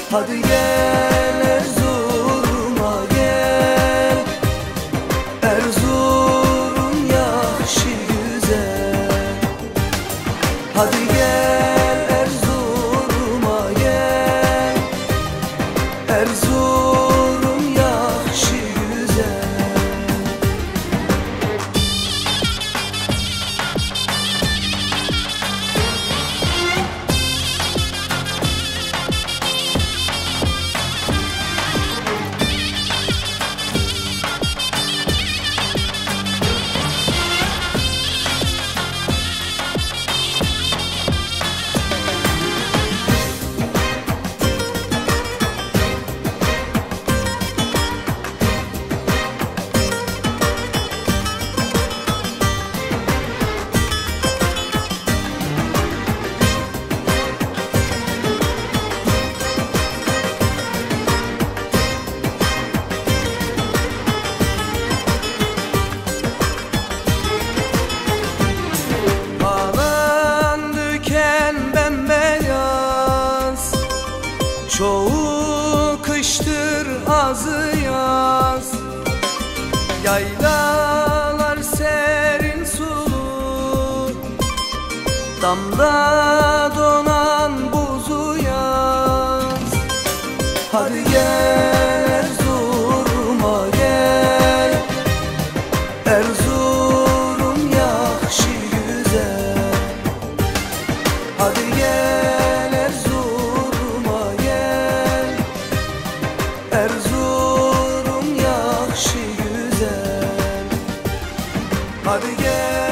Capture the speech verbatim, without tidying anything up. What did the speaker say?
Hadi gel Erzurum'a gel, Erzurum yaxşı güzel. Hadi gel Erzurum'a gel, Erzurum yaxşı güzel. Çoğu kıştır, azı yaz. Yaylalar serin sulu, damda donan buzu yaz. Hadi gel Erzurum'a gel, Erzurum yaxşı güzel. Hadi gel Erzurum'a gel, Erzurum yaxşı güzel. Hadi gel.